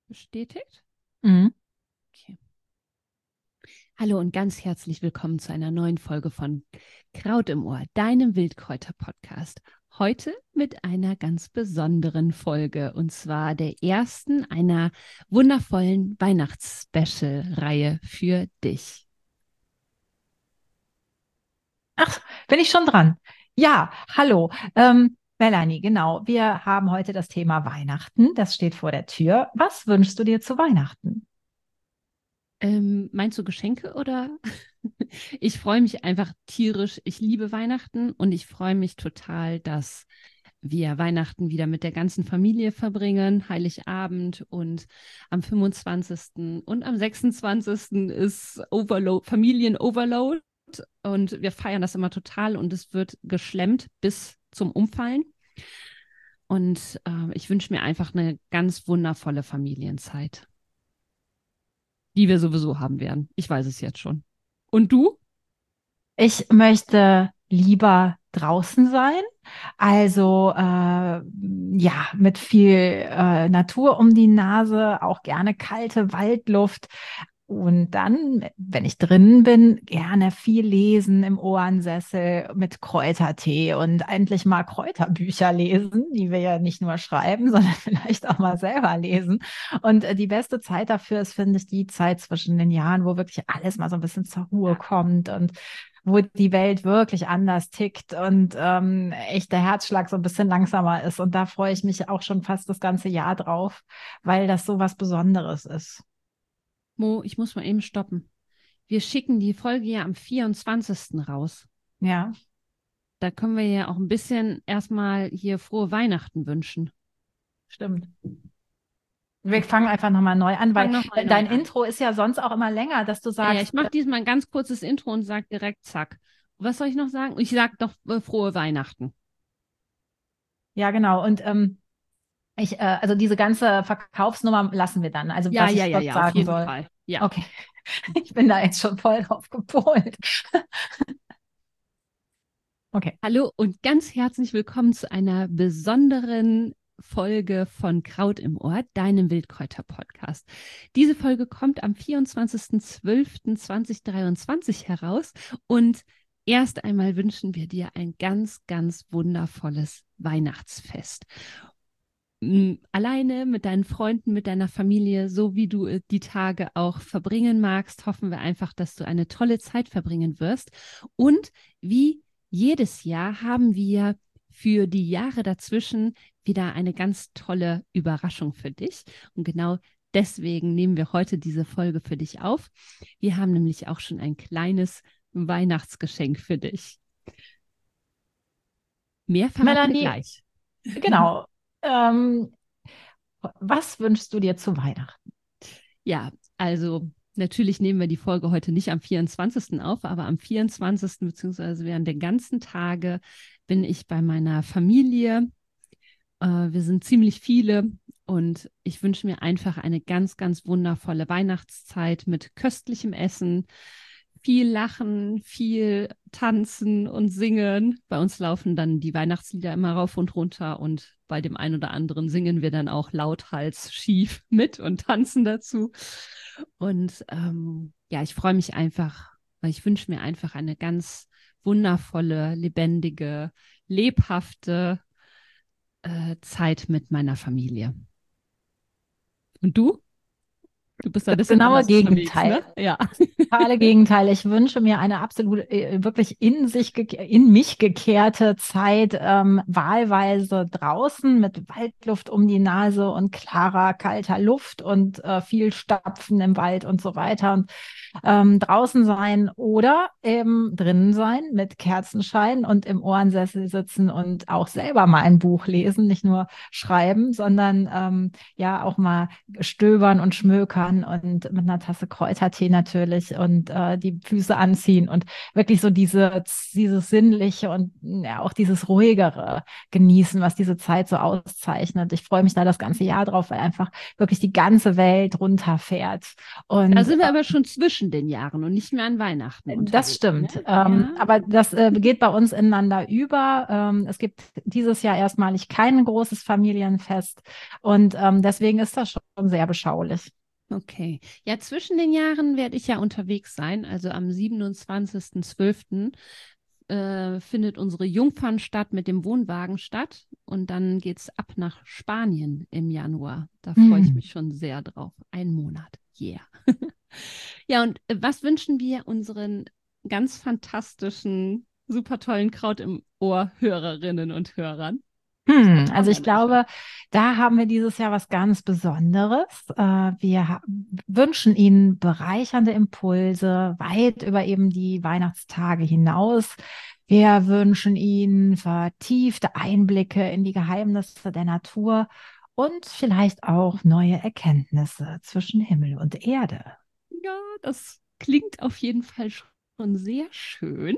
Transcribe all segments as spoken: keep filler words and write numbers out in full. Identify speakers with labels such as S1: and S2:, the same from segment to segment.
S1: Bestätigt?
S2: Mhm.
S1: Okay. Hallo und ganz herzlich willkommen zu einer neuen Folge von Kraut im Ohr, deinem Wildkräuter-Podcast. Heute mit einer ganz besonderen Folge und zwar der ersten einer wundervollen Weihnachts-Special-Reihe für dich.
S2: Ach, bin ich schon dran? Ja, hallo. Ähm, Melanie, genau. Wir haben heute das Thema Weihnachten. Das steht vor der Tür. Was wünschst du dir zu Weihnachten?
S1: Ähm, meinst du Geschenke oder? Ich freue mich einfach tierisch. Ich liebe Weihnachten und ich freue mich total, dass wir Weihnachten wieder mit der ganzen Familie verbringen, Heiligabend und am fünfundzwanzigsten und am sechsundzwanzigsten ist Overload, Familien-Overload und wir feiern das immer total und es wird geschlemmt bis zum Umfallen. Und äh, ich wünsche mir einfach eine ganz wundervolle Familienzeit, die wir sowieso haben werden. Ich weiß es jetzt schon. Und du?
S2: Ich möchte lieber draußen sein, also äh, ja, mit viel äh, Natur um die Nase, auch gerne kalte Waldluft. Und dann, wenn ich drinnen bin, gerne viel lesen im Ohrensessel mit Kräutertee und endlich mal Kräuterbücher lesen, die wir ja nicht nur schreiben, sondern vielleicht auch mal selber lesen. Und äh, die beste Zeit dafür ist, finde ich, die Zeit zwischen den Jahren, wo wirklich alles mal so ein bisschen zur Ruhe kommt und wo die Welt wirklich anders tickt und ähm, echt der Herzschlag so ein bisschen langsamer ist. Und da freue ich mich auch schon fast das ganze Jahr drauf, weil das so was Besonderes ist.
S1: Mo, ich muss mal eben stoppen. Wir schicken die Folge ja am vierundzwanzigsten raus.
S2: Ja.
S1: Da können wir ja auch ein bisschen erstmal hier frohe Weihnachten wünschen.
S2: Stimmt. Wir fangen einfach nochmal neu an, weil
S1: Fang nochmal neu
S2: dein
S1: an.
S2: Intro ist ja sonst auch immer länger, dass du
S1: Ja, ja,
S2: sagst,
S1: ich mache diesmal ein ganz kurzes Intro und sage direkt zack. Was soll ich noch sagen? Ich sage doch äh, frohe Weihnachten.
S2: ja genau. Und ähm, ich, äh, also diese ganze Verkaufsnummer lassen wir dann. Also
S1: Ja,
S2: was
S1: ja,
S2: ich
S1: ja,
S2: dort
S1: ja, auf
S2: sagen
S1: jeden
S2: soll.
S1: Fall. Ja.
S2: Okay. Ich bin da jetzt schon voll drauf gepolt. Okay.
S1: Hallo und ganz herzlich willkommen zu einer besonderen Folge von Kraut im Ohr, deinem Wildkräuter-Podcast. Diese Folge kommt am vierundzwanzigsten zwölften zweitausenddreiundzwanzig heraus und erst einmal wünschen wir dir ein ganz, ganz wundervolles Weihnachtsfest. M, Alleine mit deinen Freunden, mit deiner Familie, so wie du äh, die Tage auch verbringen magst, hoffen wir einfach, dass du eine tolle Zeit verbringen wirst. Und wie jedes Jahr haben wir für die Jahre dazwischen wieder eine ganz tolle Überraschung für dich. Und genau deswegen nehmen wir heute diese Folge für dich auf. Wir haben nämlich auch schon ein kleines Weihnachtsgeschenk für dich. Mehr verraten wir
S2: Melanie,
S1: gleich.
S2: genau. Ähm, was wünschst du dir zu Weihnachten?
S1: Ja, also natürlich nehmen wir die Folge heute nicht am vierundzwanzigsten auf, aber am vierundzwanzigsten beziehungsweise während der ganzen Tage bin ich bei meiner Familie. Äh, wir sind ziemlich viele und ich wünsche mir einfach eine ganz, ganz wundervolle Weihnachtszeit mit köstlichem Essen, viel Lachen, viel Tanzen und Singen. Bei uns laufen dann die Weihnachtslieder immer rauf und runter und bei dem einen oder anderen singen wir dann auch lauthals schief mit und tanzen dazu. Und ähm, ja, ich freue mich einfach, weil ich wünsche mir einfach eine ganz wundervolle, lebendige, lebhafte äh, Zeit mit meiner Familie. Und du? Du bist ein
S2: Das
S1: bisschen
S2: genaue
S1: anders unterwegs,
S2: Gegenteil.
S1: ne? Ja.
S2: Totale Gegenteil. Ich wünsche mir eine absolut äh, wirklich in sich, geke- in mich gekehrte Zeit, ähm, wahlweise draußen mit Waldluft um die Nase und klarer, kalter Luft und äh, viel Stapfen im Wald und so weiter. Und ähm, draußen sein oder eben drinnen sein mit Kerzenschein und im Ohrensessel sitzen und auch selber mal ein Buch lesen, nicht nur schreiben, sondern ähm, ja auch mal stöbern und schmökern und mit einer Tasse Kräutertee natürlich und äh, die Füße anziehen und wirklich so diese, dieses Sinnliche und ja, auch dieses Ruhigere genießen, was diese Zeit so auszeichnet. Ich freue mich da das ganze Jahr drauf, weil einfach wirklich die ganze Welt runterfährt.
S1: Da
S2: Und
S1: sind wir aber schon zwischen den Jahren und nicht mehr an Weihnachten
S2: das
S1: unterwegs, ne?
S2: stimmt. Ähm,
S1: Ja.
S2: aber das äh, geht bei uns ineinander über. Ähm, es gibt dieses Jahr erstmalig kein großes Familienfest. Und ähm, deswegen ist das schon sehr beschaulich.
S1: Okay. Ja, zwischen den Jahren werde ich ja unterwegs sein. Also am siebenundzwanzigsten zwölften äh, findet unsere Jungfernstadt mit dem Wohnwagen statt. Und dann geht es ab nach Spanien im Januar. Da freue ich
S2: Hm.
S1: mich schon sehr drauf. Ein Monat. Yeah. Ja, und äh, was wünschen wir unseren ganz fantastischen, super tollen Kraut im Ohr Hörerinnen und Hörern?
S2: Hm,
S1: Was haben
S2: also
S1: wir
S2: ich
S1: denn schon?
S2: glaube, da haben wir dieses Jahr was ganz Besonderes. Äh, wir ha- wünschen Ihnen bereichernde Impulse weit über eben die Weihnachtstage hinaus. Wir wünschen Ihnen vertiefte Einblicke in die Geheimnisse der Natur und vielleicht auch neue Erkenntnisse zwischen Himmel und Erde.
S1: Ja, das klingt auf jeden Fall schon sehr schön.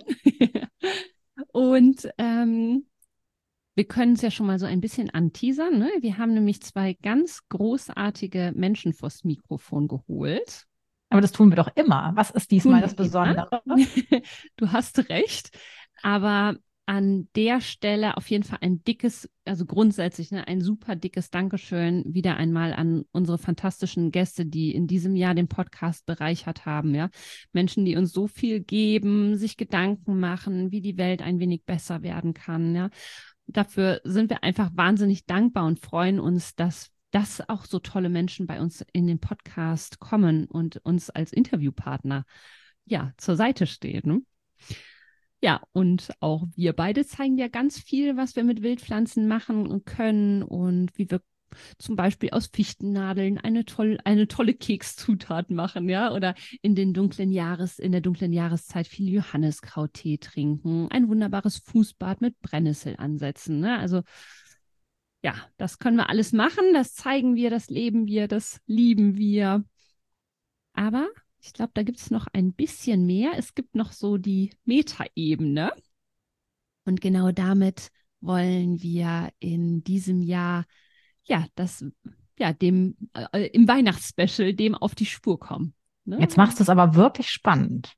S1: Und ähm, wir können es ja schon mal so ein bisschen anteasern. Ne? Wir haben nämlich zwei ganz großartige Menschen vors Mikrofon geholt.
S2: Aber das tun wir doch immer. Was ist diesmal
S1: Tun
S2: das
S1: wir immer.
S2: Besondere?
S1: Du hast recht. Aber an der Stelle auf jeden Fall ein dickes, also grundsätzlich ne, ein super dickes Dankeschön wieder einmal an unsere fantastischen Gäste, die in diesem Jahr den Podcast bereichert haben. Ja? Menschen, die uns so viel geben, sich Gedanken machen, wie die Welt ein wenig besser werden kann. Ja? Dafür sind wir einfach wahnsinnig dankbar und freuen uns, dass dass auch so tolle Menschen bei uns in den Podcast kommen und uns als Interviewpartner ja zur Seite stehen. Ne? Ja, und auch wir beide zeigen ja ganz viel, was wir mit Wildpflanzen machen können und wie wir zum Beispiel aus Fichtennadeln eine, toll, eine tolle Kekszutat machen, ja, oder in den dunklen Jahres, in der dunklen Jahreszeit viel Johanniskrauttee trinken, ein wunderbares Fußbad mit Brennnessel ansetzen, ne? Also ja, das können wir alles machen, das zeigen wir, das leben wir, das lieben wir. Aber ich glaube, da gibt es noch ein bisschen mehr. Es gibt noch so die Metaebene. Und genau damit wollen wir in diesem Jahr, ja, das, ja, dem, äh, im Weihnachtsspecial, dem auf die Spur kommen. Ne?
S2: Jetzt machst du es aber wirklich spannend.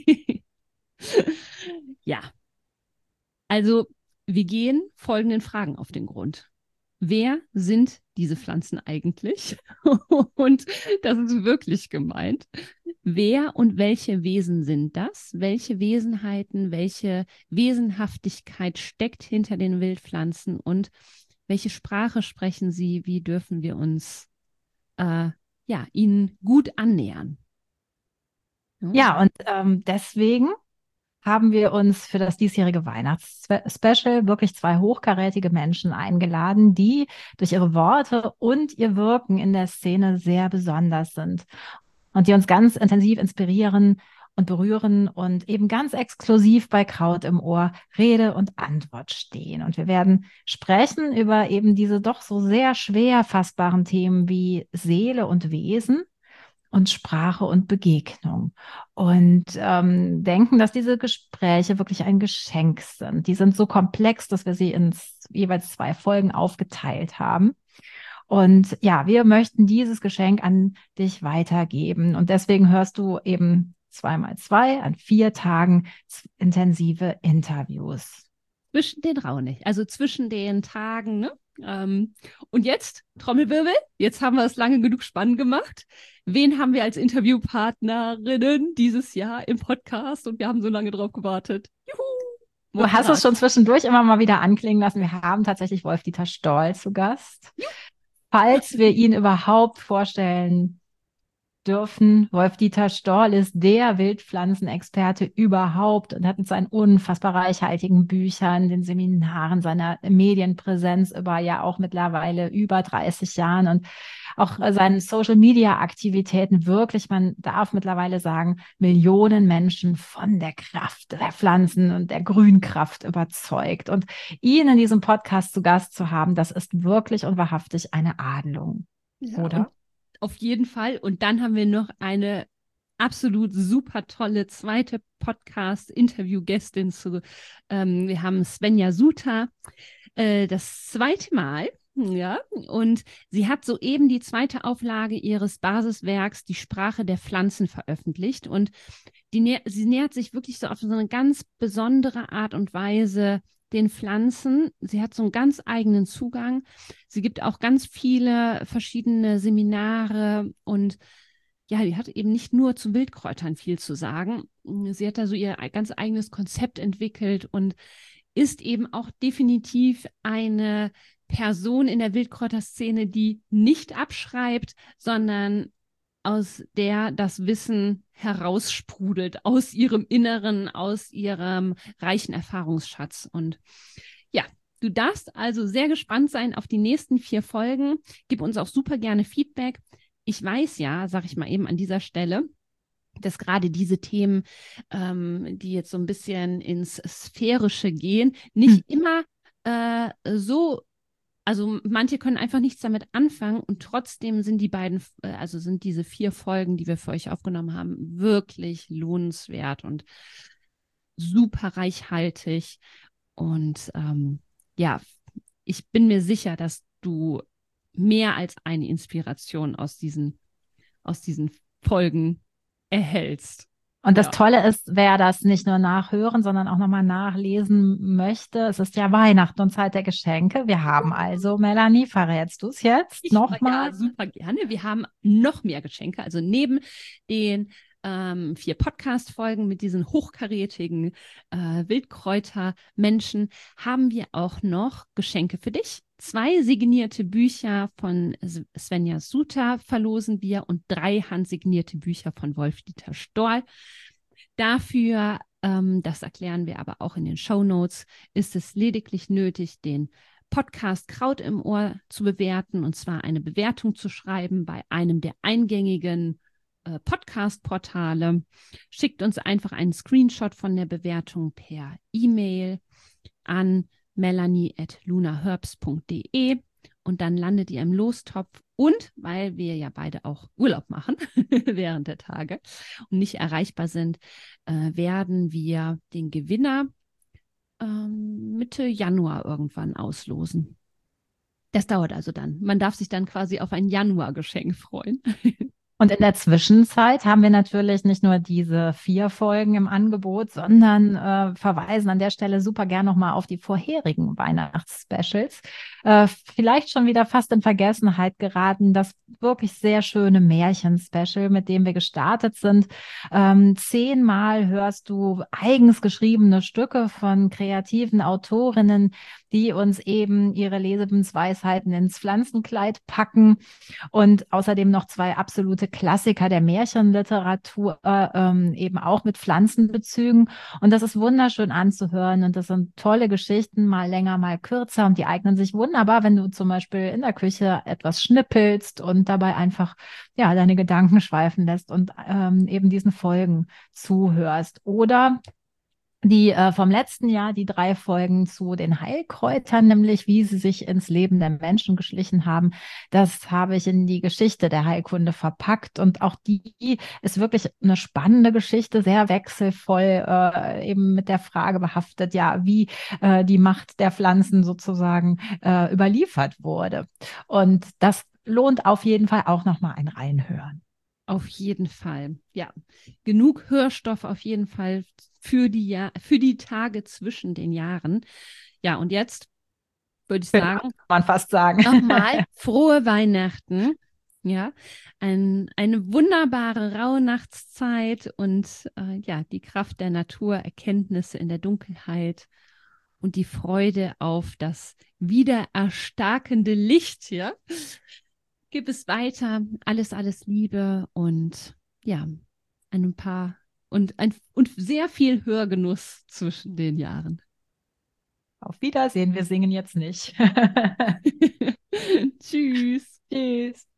S1: Ja, also wir gehen folgenden Fragen auf den Grund. Wer sind diese Pflanzen eigentlich? Und das ist wirklich gemeint. Wer und welche Wesen sind das? Welche Wesenheiten, welche Wesenhaftigkeit steckt hinter den Wildpflanzen und welche Sprache sprechen sie? Wie dürfen wir uns äh, ja, ihnen gut annähern? Ja.
S2: Ja, und ähm, deswegen haben wir uns für das diesjährige Weihnachtsspecial wirklich zwei hochkarätige Menschen eingeladen, die durch ihre Worte und ihr Wirken in der Szene sehr besonders sind und die uns ganz intensiv inspirieren und berühren und eben ganz exklusiv bei Kraut im Ohr Rede und Antwort stehen. Und wir werden sprechen über eben diese doch so sehr schwer fassbaren Themen wie Seele und Wesen und Sprache und Begegnung und ähm, denken, dass diese Gespräche wirklich ein Geschenk sind. Die sind so komplex, dass wir sie in jeweils zwei Folgen aufgeteilt haben. Und ja, wir möchten dieses Geschenk an dich weitergeben. Und deswegen hörst du eben zweimal zwei an vier Tagen intensive Interviews.
S1: Zwischen den Raunig, also zwischen den Tagen, ne? Ähm, und jetzt, Trommelwirbel, jetzt haben wir es lange genug spannend gemacht. Wen haben wir als Interviewpartnerinnen dieses Jahr im Podcast? Und wir haben so lange drauf gewartet. Juhu!
S2: Du hast es schon zwischendurch immer mal wieder anklingen lassen. Wir haben tatsächlich Wolf-Dieter Stoll zu Gast. Juhu. Falls wir ihn überhaupt vorstellen dürfen. Wolf-Dieter Stoll ist der Wildpflanzenexperte überhaupt und hat mit seinen unfassbar reichhaltigen Büchern, den Seminaren, seiner Medienpräsenz über ja auch mittlerweile über dreißig Jahren und auch seinen Social-Media-Aktivitäten wirklich, man darf mittlerweile sagen, Millionen Menschen von der Kraft der Pflanzen und der Grünkraft überzeugt. Und ihn in diesem Podcast zu Gast zu haben, das ist wirklich und wahrhaftig eine Adelung.
S1: Ja,
S2: oder?
S1: Auf jeden Fall. Und dann haben wir noch eine absolut super tolle zweite Podcast-Interview-Gästin zu. Ähm, wir haben Svenja Suter, äh, das zweite Mal. Ja, und sie hat soeben die zweite Auflage ihres Basiswerks, Die Sprache der Pflanzen, veröffentlicht. Und die nä sie nähert sich wirklich so auf so eine ganz besondere Art und Weise den Pflanzen. Sie hat so einen ganz eigenen Zugang. Sie gibt auch ganz viele verschiedene Seminare und ja, die hat eben nicht nur zu Wildkräutern viel zu sagen. Sie hat da so ihr ganz eigenes Konzept entwickelt und ist eben auch definitiv eine Person in der Wildkräuterszene, die nicht abschreibt, sondern aus der das Wissen heraussprudelt, aus ihrem Inneren, aus ihrem reichen Erfahrungsschatz. Und ja, du darfst also sehr gespannt sein auf die nächsten vier Folgen. Gib uns auch super gerne Feedback. Ich weiß ja, sage ich mal eben an dieser Stelle, dass gerade diese Themen, ähm, die jetzt so ein bisschen ins Sphärische gehen, nicht hm. immer äh, so, also manche können einfach nichts damit anfangen und trotzdem sind die beiden, äh, also sind diese vier Folgen, die wir für euch aufgenommen haben, wirklich lohnenswert und super reichhaltig. Und ähm, ja, ich bin mir sicher, dass du mehr als eine Inspiration aus diesen, aus diesen Folgen erhältst.
S2: Und das
S1: ja.
S2: Tolle ist, wer das nicht nur nachhören, sondern auch nochmal nachlesen möchte, es ist ja Weihnachten und Zeit der Geschenke. Wir haben also, Melanie, verrätst du es jetzt nochmal?
S1: Ja, super gerne. Wir haben noch mehr Geschenke. Also neben den ähm, vier Podcast-Folgen mit diesen hochkarätigen äh, Wildkräuter-Menschen haben wir auch noch Geschenke für dich. Zwei signierte Bücher von Svenja Suter verlosen wir und drei handsignierte Bücher von Wolf-Dieter Storl. Dafür, ähm, das erklären wir aber auch in den Shownotes, ist es lediglich nötig, den Podcast Kraut im Ohr zu bewerten und zwar eine Bewertung zu schreiben bei einem der eingängigen äh, Podcast-Portale. Schickt uns einfach einen Screenshot von der Bewertung per E-Mail an melanie at lunaherbs punkt de und dann landet ihr im Lostopf. Und weil wir ja beide auch Urlaub machen während der Tage und nicht erreichbar sind, äh, werden wir den Gewinner ähm, Mitte Januar irgendwann auslosen. Das dauert also dann. Man darf sich dann quasi auf ein Januar-Geschenk freuen.
S2: Und in der Zwischenzeit haben wir natürlich nicht nur diese vier Folgen im Angebot, sondern äh, verweisen an der Stelle super gern nochmal auf die vorherigen Weihnachtsspecials. Äh, vielleicht schon wieder fast in Vergessenheit geraten, das wirklich sehr schöne Märchen-Special, mit dem wir gestartet sind. Ähm, zehnmal hörst du eigens geschriebene Stücke von kreativen Autorinnen, die uns eben ihre Lebensweisheiten ins Pflanzenkleid packen und außerdem noch zwei absolute Klassiker der Märchenliteratur, äh, ähm, eben auch mit Pflanzenbezügen. Und das ist wunderschön anzuhören und das sind tolle Geschichten, mal länger, mal kürzer und die eignen sich wunderbar, wenn du zum Beispiel in der Küche etwas schnippelst und dabei einfach ja deine Gedanken schweifen lässt und ähm, eben diesen Folgen zuhörst. Oder die äh, vom letzten Jahr, die drei Folgen zu den Heilkräutern, nämlich wie sie sich ins Leben der Menschen geschlichen haben. Das habe ich in die Geschichte der Heilkunde verpackt und auch die ist wirklich eine spannende Geschichte, sehr wechselvoll, äh, eben mit der Frage behaftet, ja, wie äh, die Macht der Pflanzen sozusagen äh, überliefert wurde. Und das lohnt auf jeden Fall auch nochmal ein Reinhören.
S1: Auf jeden Fall, ja. Genug Hörstoff auf jeden Fall für die, Jahr, für die Tage zwischen den Jahren. Ja, und jetzt würde ich sagen,
S2: kann man fast sagen.
S1: Nochmal frohe Weihnachten. Ja, ein, eine wunderbare Rauhnachtszeit und äh, ja, die Kraft der Natur, Erkenntnisse in der Dunkelheit und die Freude auf das wiedererstarkende Licht, ja. Gib es weiter, alles, alles Liebe und ja, ein paar und, ein, und sehr viel Hörgenuss zwischen den Jahren.
S2: Auf Wiedersehen, wir singen jetzt nicht.
S1: Tschüss.
S2: Tschüss.